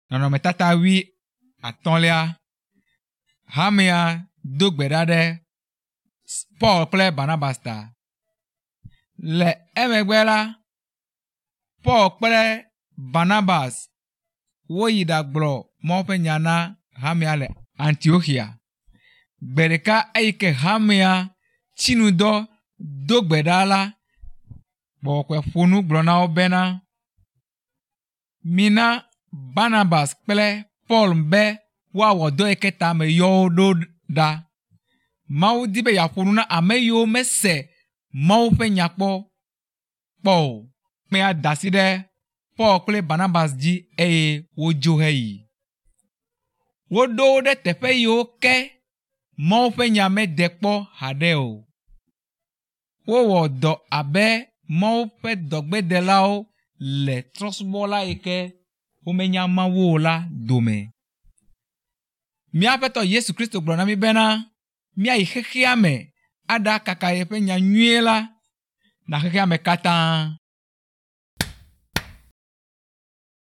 nɔnɔmetata 15 hamea do gbe ɖa ɖe Paul kple Barnabas ta. Le emegbe la, Paul kple Barnabas woyi ɖagblɔ Mawu ƒe nya na hamea le Antiochia. Gbe ɖeka eyi ke hamea tsinudɔ do gbe ɖa la, gbɔgbɔ ƒo nu gblɔ na wo bena mina Barnabas kple Paul be woawɔ dɔ yi ke ta me yɔ wo ɖo ɖa. Mawu di be yeaƒo nu na ame yiwo mese Mawu ƒe nya kpɔ o. Mea da asi ɖe Paul kple Barnabas dzi eye wodzo heyi. Woɖo wo ɖe teƒe yiwo ke Mawu ƒe nya mede kpɔ haɖe o. Wowɔ dɔ abe Mawu ƒe dɔgbedelawo le trɔ̃subɔla yi ke womenya Mawu o la dome. Míaƒe Aƒetɔ Yesu Kristo gblɔ na mí bena míayi xexea me aɖakaka yeƒe nya nyuie la na xexea me katã.